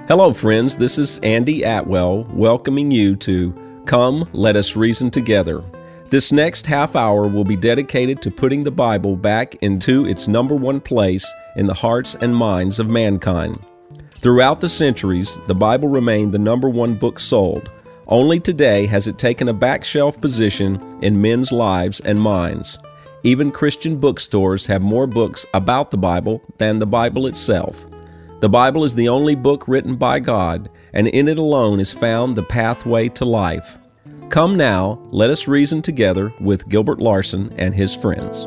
Hello, friends. This is Andy Atwell welcoming you to Come, Let Us Reason Together. This next half hour will be dedicated to putting the Bible back into its number one place in the hearts and minds of mankind. Throughout the centuries, the Bible remained the number one book sold. Only today has it taken a back shelf position in men's lives and minds. Even Christian bookstores have more books about the Bible than the Bible itself. The Bible is the only book written by God, and in it alone is found the pathway to life. Come now, let us reason together with Gilbert Larson and his friends.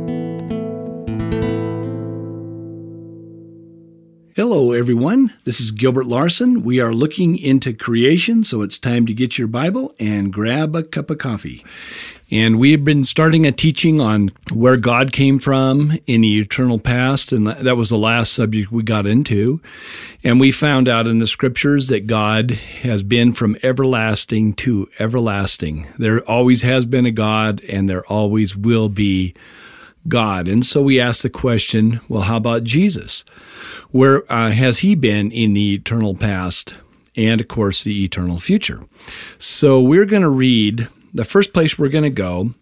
Hello, everyone. This is Gilbert Larson. We are looking into creation, so it's time to get your Bible and grab a cup of coffee. And we have been starting a teaching on where God came from in the eternal past, and that was the last subject we got into. And we found out in the Scriptures that God has been from everlasting to everlasting. There always has been a God, and there always will be God. And so we asked the question, well, how about Jesus? Where has he been in the eternal past and, of course, the eternal future? So we're going to read, the first place we're going to go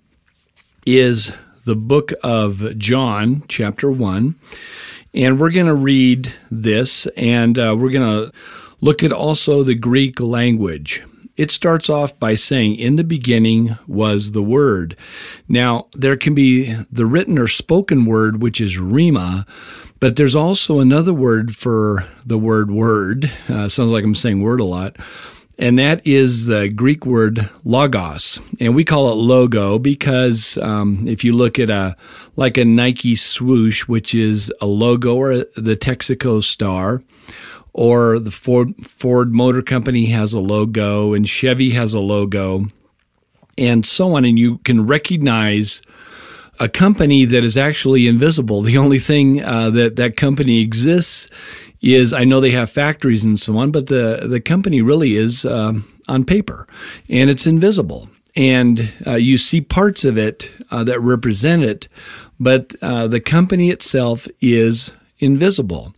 is the book of John, chapter 1. And we're going to read this, and we're going to look at also the Greek language. It starts off by saying, in the beginning was the Word. Now, there can be the written or spoken word, which is rhema, but there's also another word for the word word. Sounds like I'm saying word a lot. And that is the Greek word logos. And we call it logo because if you look at a Nike swoosh, which is a logo, or the Texaco star, or the Ford Motor Company has a logo, and Chevy has a logo, and so on. And you can recognize a company that is actually invisible. The only thing that company exists is, I know they have factories and so on, but the company really is on paper, and it's invisible. And you see parts of it that represent it, but the company itself is invisible.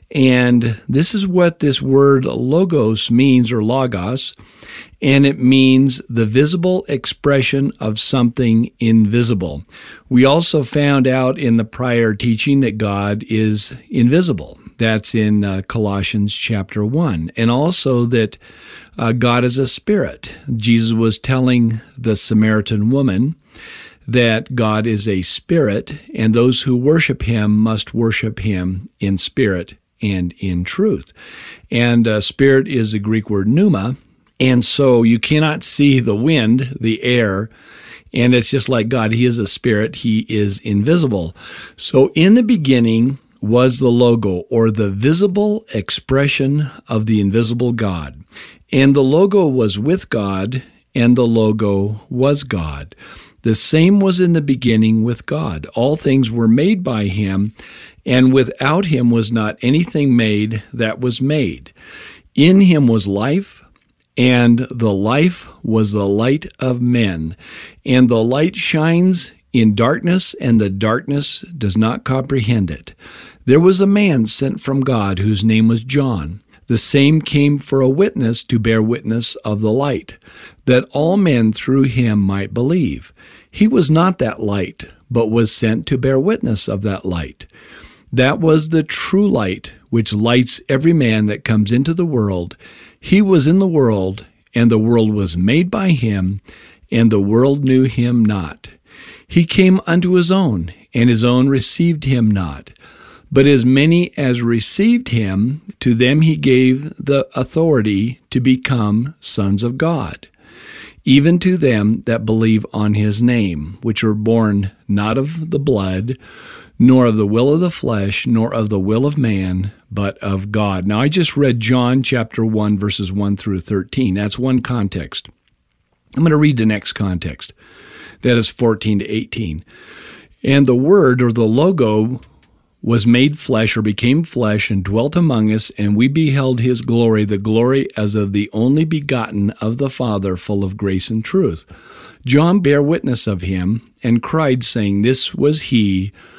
And this is what this word logos means, or logos, and it means the visible expression of something invisible. We also found out in the prior teaching that God is invisible. That's in Colossians chapter 1. And also that God is a spirit. Jesus was telling the Samaritan woman that God is a spirit, and those who worship him must worship him in spirit and in truth. And spirit is the Greek word pneuma, and so you cannot see the wind, the air, and it's just like God. He is a spirit. He is invisible. So in the beginning was the logo, or the visible expression of the invisible God. And the logo was with God, and the logo was God. The same was in the beginning with God. All things were made by him, and without him was not anything made that was made. In him was life, and the life was the light of men. And the light shines in darkness, and the darkness does not comprehend it. There was a man sent from God whose name was John. The same came for a witness to bear witness of the light, that all men through him might believe. He was not that light, but was sent to bear witness of that light. That was the true light, which lights every man that comes into the world. He was in the world, and the world was made by him, and the world knew him not. He came unto his own, and his own received him not. But as many as received him, to them he gave the authority to become sons of God, even to them that believe on his name, which are born not of the blood, nor of the will of the flesh, nor of the will of man, but of God. Now, I just read John chapter 1, verses 1 through 13. That's one context. I'm going to read the next context. That is 14 to 18. And the Word, or the logo, was made flesh, or became flesh, and dwelt among us, and we beheld his glory, the glory as of the only begotten of the Father, full of grace and truth. John bare witness of him, and cried, saying, This was he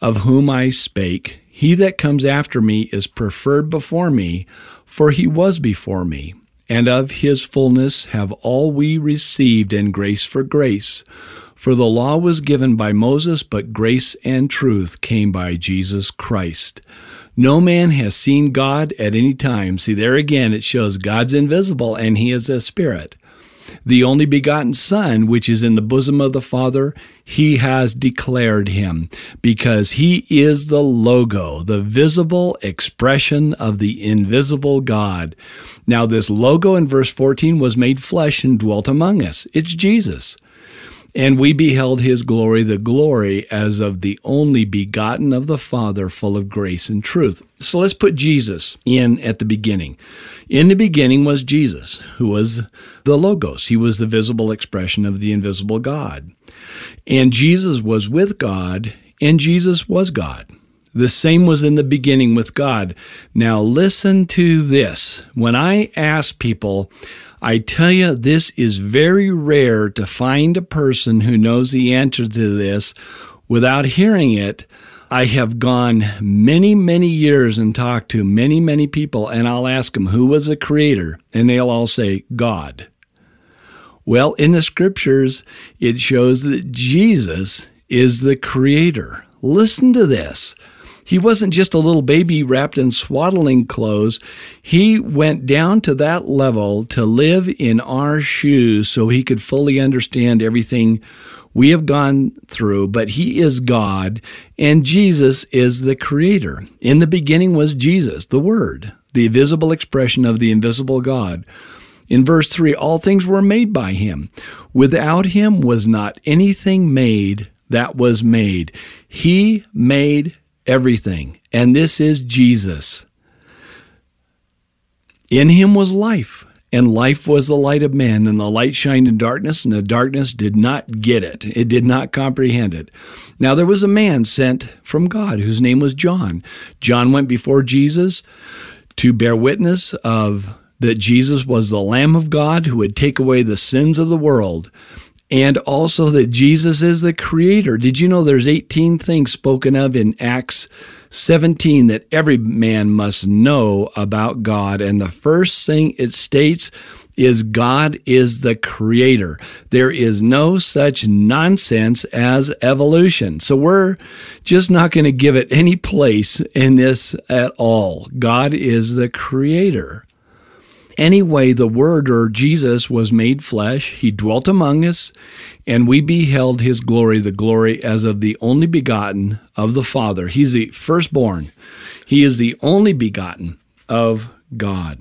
of whom I spake. He that comes after me is preferred before me, for he was before me. And of his fullness have all we received, and grace for grace. For the law was given by Moses, but grace and truth came by Jesus Christ. No man has seen God at any time. See, there again, it shows God's invisible, and he is a spirit. The only begotten Son, which is in the bosom of the Father, he has declared him, because he is the logo, the visible expression of the invisible God. Now, this logo in verse 14 was made flesh and dwelt among us. It's Jesus. And we beheld his glory, the glory as of the only begotten of the Father, full of grace and truth. So let's put Jesus in at the beginning. In the beginning was Jesus, who was the Logos. He was the visible expression of the invisible God. And Jesus was with God, and Jesus was God. The same was in the beginning with God. Now listen to this. When I ask people, I tell you, this is very rare to find a person who knows the answer to this without hearing it. I have gone many, many years and talked to many, many people, and I'll ask them, who was the creator? And they'll all say, God. Well, in the scriptures, it shows that Jesus is the creator. Listen to this. He wasn't just a little baby wrapped in swaddling clothes. He went down to that level to live in our shoes so he could fully understand everything we have gone through. But he is God, and Jesus is the creator. In the beginning was Jesus, the Word, the visible expression of the invisible God. In verse 3, all things were made by him. Without him was not anything made that was made. He made everything. And this is Jesus. In him was life, and life was the light of men, and the light shined in darkness, and the darkness did not get it. It did not comprehend it. Now there was a man sent from God whose name was John. John went before Jesus to bear witness of that Jesus was the Lamb of God who would take away the sins of the world, and also that Jesus is the creator. Did you know there's 18 things spoken of in Acts 17 that every man must know about God? And the first thing it states is God is the creator. There is no such nonsense as evolution. So we're just not going to give it any place in this at all. God is the creator. Anyway, the Word, or Jesus, was made flesh. He dwelt among us, and we beheld his glory, the glory as of the only begotten of the Father. He's the firstborn. He is the only begotten of God.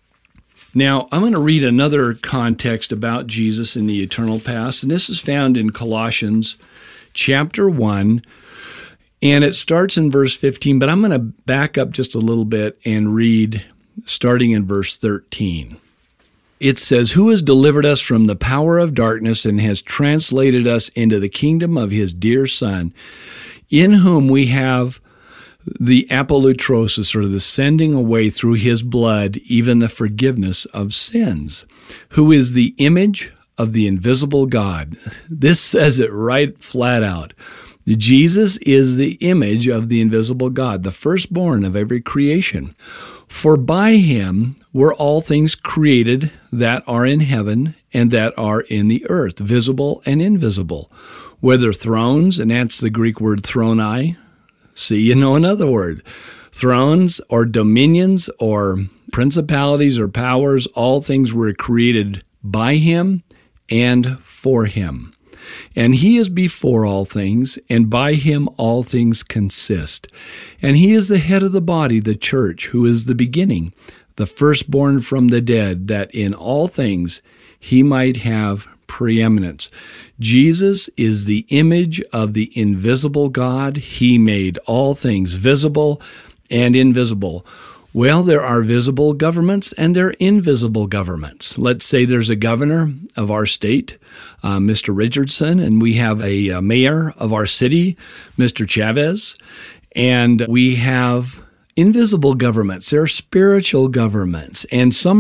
Now, I'm going to read another context about Jesus in the eternal past, and this is found in Colossians chapter 1, and it starts in verse 15, but I'm going to back up just a little bit and read starting in verse 13. It says, who has delivered us from the power of darkness and has translated us into the kingdom of his dear Son, in whom we have the apolutrosis, or the sending away through his blood, even the forgiveness of sins, who is the image of the invisible God. This says it right flat out. Jesus is the image of the invisible God, the firstborn of every creation. For by him were all things created that are in heaven and that are in the earth, visible and invisible, whether thrones, and that's the Greek word throni. See, you know another word. Thrones or dominions or principalities or powers, all things were created by him and for him. And he is before all things, and by him all things consist. And he is the head of the body, the church, who is the beginning, the firstborn from the dead, that in all things he might have preeminence. Jesus is the image of the invisible God. He made all things visible and invisible. Well, there are visible governments and there are invisible governments. Let's say there's a governor of our state, Mr. Richardson, and we have a mayor of our city, Mr. Chavez, and we have invisible governments. There are spiritual governments, and some are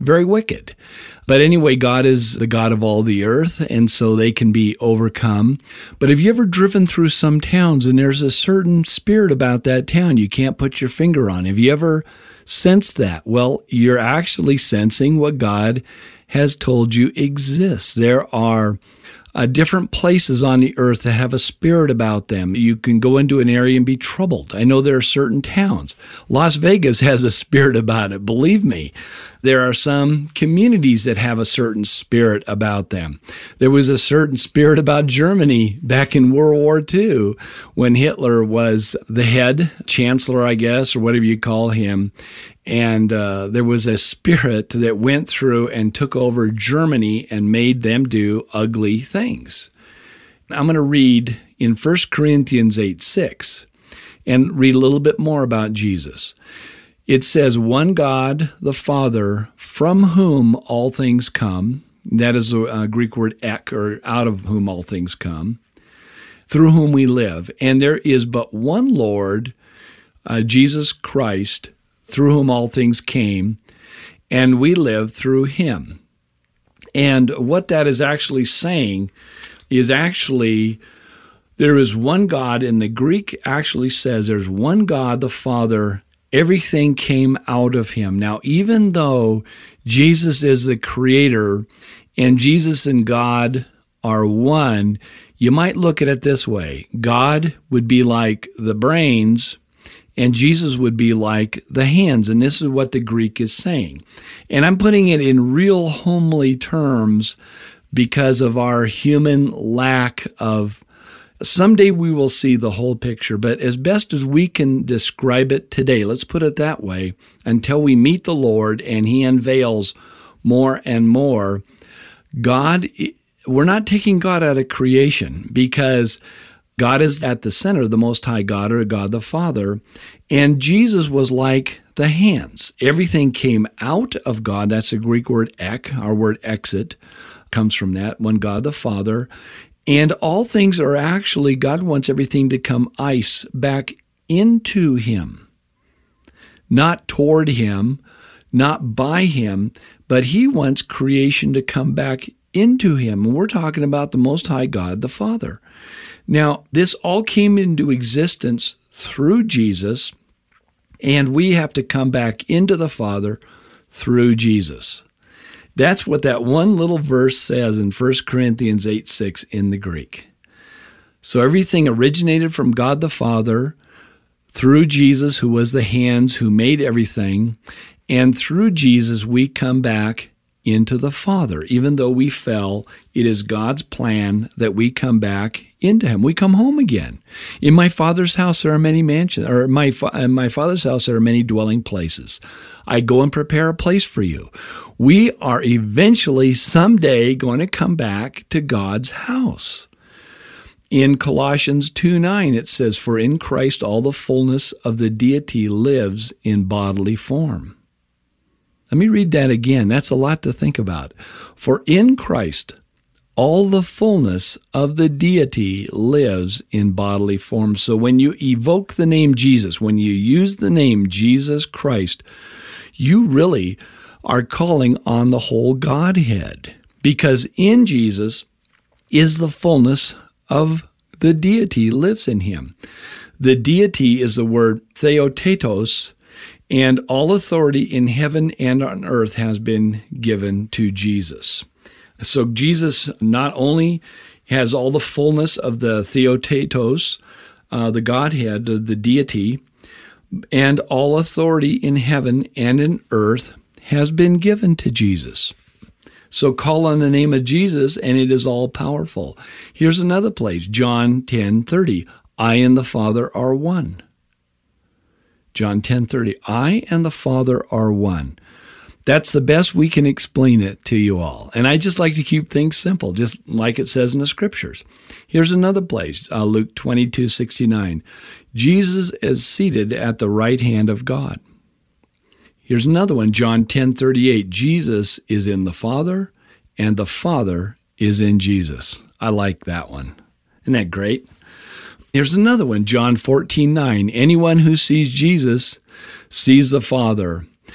very wicked. But anyway, God is the God of all the earth, and so they can be overcome. But have you ever driven through some towns and there's a certain spirit about that town you can't put your finger on? Have you ever sensed that? Well, you're actually sensing what God has told you exists. There are different places on the earth that have a spirit about them. You can go into an area and be troubled. I know there are certain towns. Las Vegas has a spirit about it, believe me. There are some communities that have a certain spirit about them. There was a certain spirit about Germany back in World War II when Hitler was the head chancellor, I guess, or whatever you call him. And there was a spirit that went through and took over Germany and made them do ugly things. I'm going to read in 1 Corinthians 8:6 and read a little bit more about Jesus. It says, one God, the Father, from whom all things come. That is the Greek word ek, or out of whom all things come, through whom we live. And there is but one Lord, Jesus Christ, through whom all things came, and we live through him. And what that is actually saying is actually there is one God, and the Greek actually says there's one God, the Father, everything came out of him. Now, even though Jesus is the creator and Jesus and God are one, you might look at it this way. God would be like the brains, and Jesus would be like the hands. And this is what the Greek is saying. And I'm putting it in real homely terms because of our human lack of. Someday we will see the whole picture, but as best as we can describe it today, let's put it that way, until we meet the Lord and he unveils more and more, God, we're not taking God out of creation because God is at the center, the Most High God, or God the Father, and Jesus was like the hands. Everything came out of God. That's the Greek word ek. Our word exit comes from that, one God the Father. And all things are actually, God wants everything to come ice back into him, not toward him, not by him, but he wants creation to come back into him. And we're talking about the Most High God, the Father. Now, this all came into existence through Jesus, and we have to come back into the Father through Jesus. That's what that one little verse says in 1 Corinthians 8:6 in the Greek. So everything originated from God the Father through Jesus, who was the hands, who made everything, and through Jesus we come back into the Father. Even though we fell, it is God's plan that we come back into him. We come home again. In my Father's house there are many mansions, or in my Father's house there are many dwelling places. I go and prepare a place for you. We are eventually someday going to come back to God's house. In Colossians 2:9 it says, "For in Christ all the fullness of the deity lives in bodily form." Let me read that again. That's a lot to think about. For in Christ, all the fullness of the deity lives in bodily form. So when you evoke the name Jesus, when you use the name Jesus Christ, you really are calling on the whole Godhead, because in Jesus is the fullness of the deity lives in him. The deity is the word theotetos, and all authority in heaven and on earth has been given to Jesus. So Jesus not only has all the fullness of the theotetos, the Godhead, the deity, and all authority in heaven and in earth has been given to Jesus. So call on the name of Jesus, and it is all powerful. Here's another place, John 10:30. I and the Father are one. John 10:30. I and the Father are one. That's the best we can explain it to you all. And I just like to keep things simple, just like it says in the Scriptures. Here's another place, Luke 22:69. Jesus is seated at the right hand of God. Here's another one, John 10:38. Jesus is in the Father, and the Father is in Jesus. I like that one. Isn't that great? Here's another one, John 14:9. Anyone who sees Jesus sees the Father.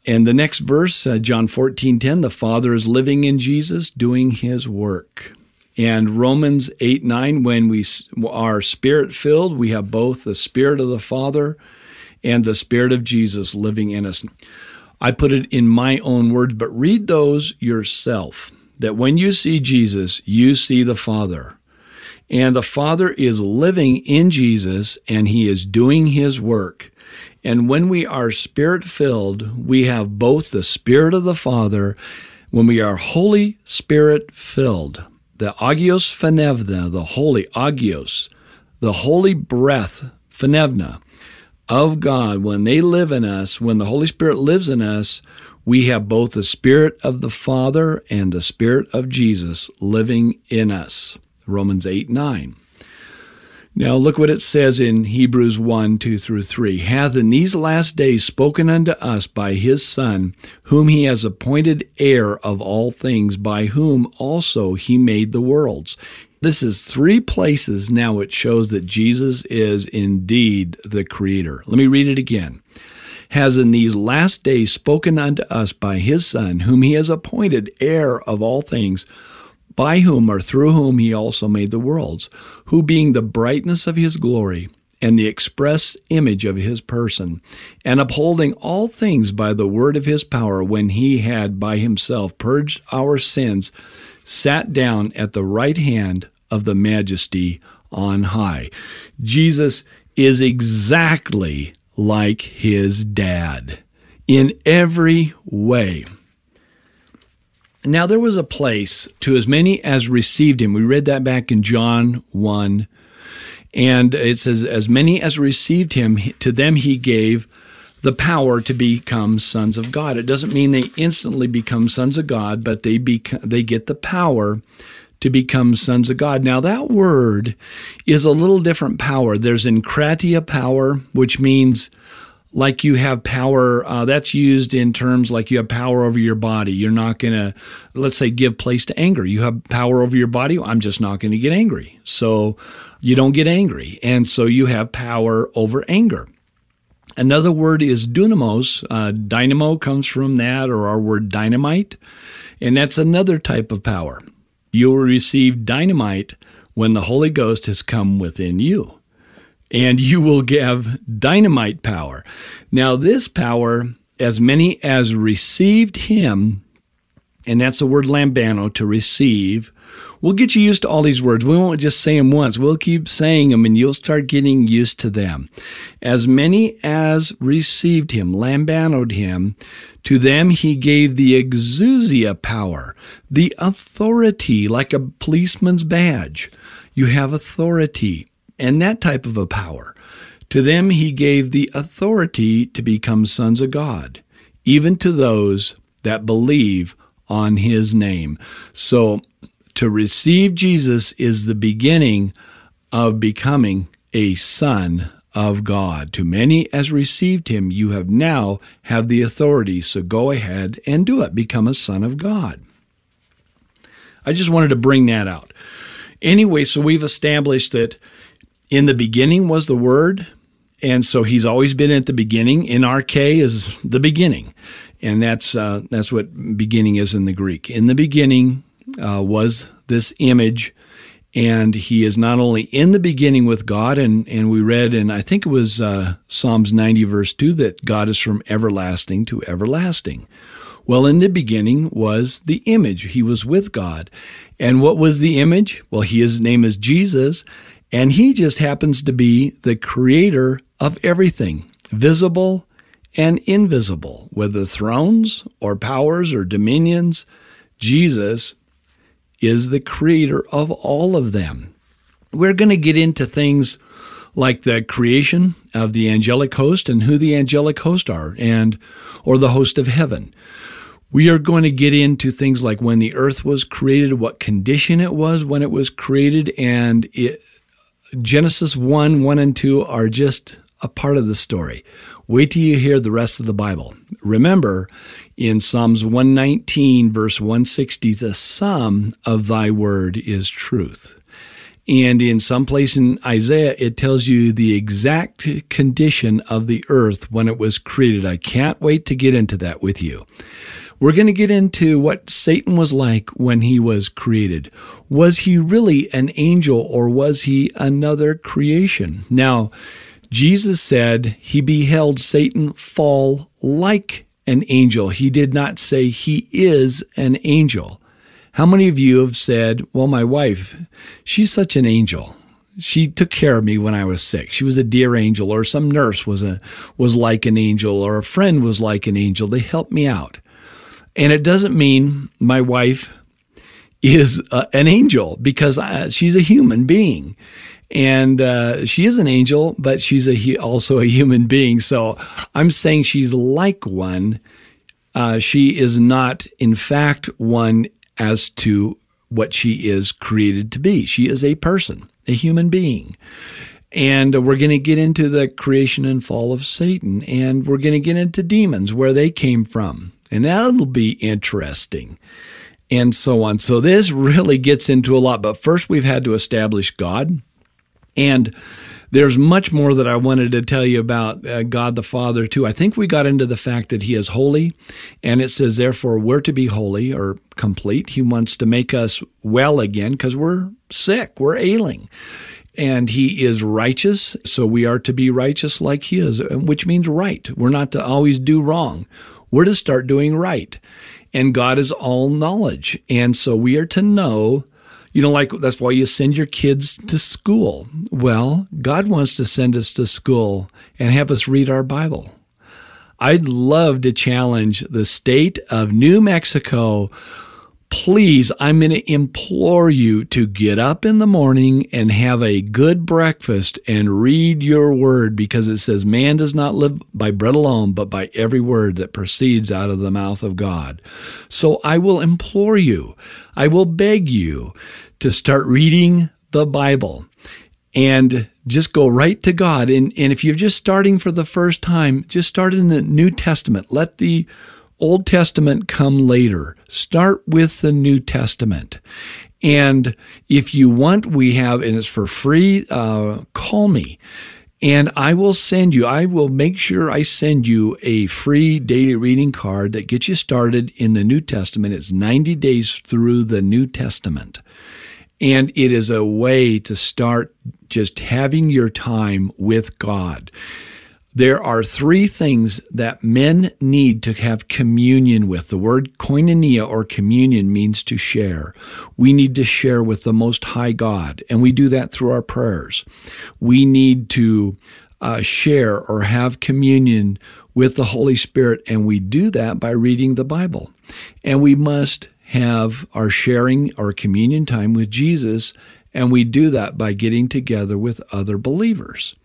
And the next verse, John 14:10, the Father is living in Jesus, doing his work. And Romans 8:9, when we are Spirit-filled, we have both the Spirit of the Father and the Spirit of Jesus living in us. I put it in my own words, but read those yourself, that when you see Jesus, you see the Father. And the Father is living in Jesus, and he is doing his work. And when we are Spirit-filled, we have both the Spirit of the Father. When we are Holy Spirit-filled, the Agios Phenevna, the Holy Agios, the Holy Breath, Phenevna, of God, when they live in us, when the Holy Spirit lives in us, we have both the Spirit of the Father and the Spirit of Jesus living in us. Romans 8:9. Now look what it says in Hebrews 1:2-3. Hath in these last days spoken unto us by his Son, whom he has appointed heir of all things, by whom also he made the worlds. This is 3 places now it shows that Jesus is indeed the Creator. Let me read it again. Has in these last days spoken unto us by his Son, whom he has appointed heir of all things, by whom or through whom he also made the worlds, who being the brightness of his glory and the express image of his person, and upholding all things by the word of his power, when he had by himself purged our sins, sat down at the right hand of the Majesty on high. Jesus is exactly like his dad in every way. Now there was a place to as many as received him. We read that back in John 1. And it says, as many as received him, to them he gave the power to become sons of God. It doesn't mean they instantly become sons of God, but they get the power to become sons of God. Now that word is a little different power. There's enkratia power, which means like you have power, that's used in terms like you have power over your body. You're not going to, let's say, give place to anger. You have power over your body. I'm just not going to get angry. So you don't get angry. And so you have power over anger. Another word is dunamos. Dynamo comes from that, or our word dynamite. And that's another type of power. You will receive dynamite when the Holy Ghost has come within you. And you will have dynamite power. Now this power, as many as received him, and that's the word lambano, to receive. We'll get you used to all these words. We won't just say them once. We'll keep saying them, and you'll start getting used to them. As many as received him, lambanoed him, to them he gave the exousia power, the authority, like a policeman's badge. You have authority, and that type of a power. To them he gave the authority to become sons of God, even to those that believe on his name. So to receive Jesus is the beginning of becoming a son of God. To many as received him, you have now have the authority. So go ahead and do it. Become a son of God. I just wanted to bring that out. Anyway, so we've established that in the beginning was the Word, and so he's always been at the beginning. In arche is the beginning, and that's what beginning is in the Greek. In the beginning was this image, and he is not only in the beginning with God, and we read, and I think it was Psalms 90 verse 2, that God is from everlasting to everlasting. Well, in the beginning was the image. He was with God. And what was the image? Well, his name is Jesus, and he just happens to be the creator of everything, visible and invisible, whether thrones or powers or dominions. Jesus is the creator of all of them. We're going to get into things like the creation of the angelic host and who the angelic host are, or the host of heaven. We are going to get into things like when the earth was created, what condition it was when it was created, and Genesis 1 and 2 are just a part of the story. Wait till you hear the rest of the Bible. Remember, in Psalms 119, verse 160, the sum of thy word is truth. And in some place in Isaiah, it tells you the exact condition of the earth when it was created. I can't wait to get into that with you. We're going to get into what Satan was like when he was created. Was he really an angel, or was he another creation? Now, Jesus said he beheld Satan fall like an angel. He did not say he is an angel. How many of you have said, well, my wife, she's such an angel. She took care of me when I was sick. She was a dear angel, or some nurse was like an angel, or a friend was like an angel. They helped me out. And it doesn't mean my wife is an angel, because she's a human being. And she is an angel, but she's also a human being. So I'm saying she's like one. She is not, in fact, one as to what she is created to be. She is a person, a human being. And we're going to get into the creation and fall of Satan, and we're going to get into demons, where they came from. And that'll be interesting, and so on. So this really gets into a lot. But first, we've had to establish God. And there's much more that I wanted to tell you about God the Father, too. I think we got into the fact that he is holy, and it says, therefore, we're to be holy or complete. He wants to make us well again because we're sick, we're ailing. And he is righteous, so we are to be righteous like he is, which means right. We're not to always do wrong. We're to start doing right. And God is all knowledge. And so we are to know, like that's why you send your kids to school. Well, God wants to send us to school and have us read our Bible. I'd love to challenge the state of New Mexico. Please, I'm going to implore you to get up in the morning and have a good breakfast and read your word, because it says man does not live by bread alone, but by every word that proceeds out of the mouth of God. So I will implore you, I will beg you to start reading the Bible and just go right to God. And if you're just starting for the first time, just start in the New Testament. Let the Old Testament come later. Start with the New Testament. And if you want, we have, and it's for free, call me. And I will make sure I send you a free daily reading card that gets you started in the New Testament. It's 90 days through the New Testament. And it is a way to start just having your time with God. There are three things that men need to have communion with. The word koinonia, or communion, means to share. We need to share with the Most High God, and we do that through our prayers. We need to share or have communion with the Holy Spirit, and we do that by reading the Bible. And we must have our sharing, our communion time with Jesus, and we do that by getting together with other believers.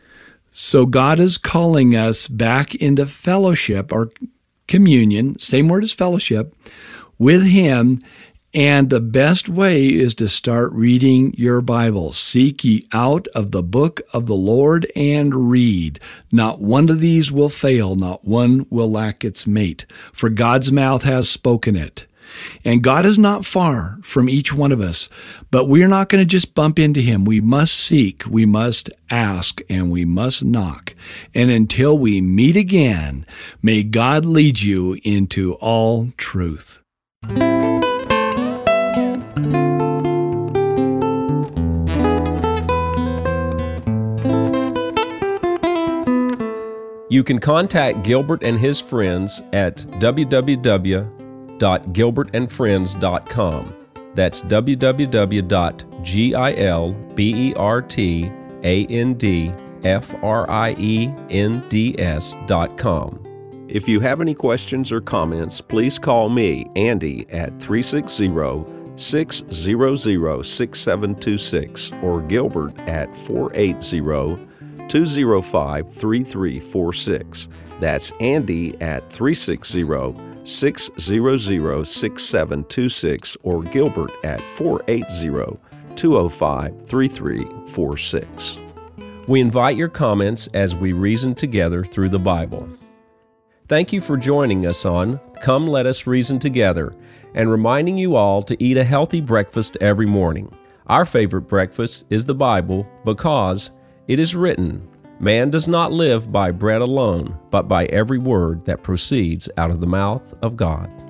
So God is calling us back into fellowship or communion, same word as fellowship, with Him. And the best way is to start reading your Bible. Seek ye out of the book of the Lord and read. Not one of these will fail, not one will lack its mate, for God's mouth has spoken it. And God is not far from each one of us, but we're not going to just bump into Him. We must seek, we must ask, and we must knock. And until we meet again, may God lead you into all truth. You can contact Gilbert and his friends at www.gilbertandfriends.com. That's www.gilbertandfriends.com. If you have any questions or comments, please call me, Andy, at 360-600-6726 or Gilbert at 480-205-3346. That's Andy at 360-600-6726 or Gilbert at 480-205-3346. We invite your comments as we reason together through the Bible. Thank you for joining us on Come Let Us Reason Together and reminding you all to eat a healthy breakfast every morning. Our favorite breakfast is the Bible because it is written, "Man does not live by bread alone, but by every word that proceeds out of the mouth of God."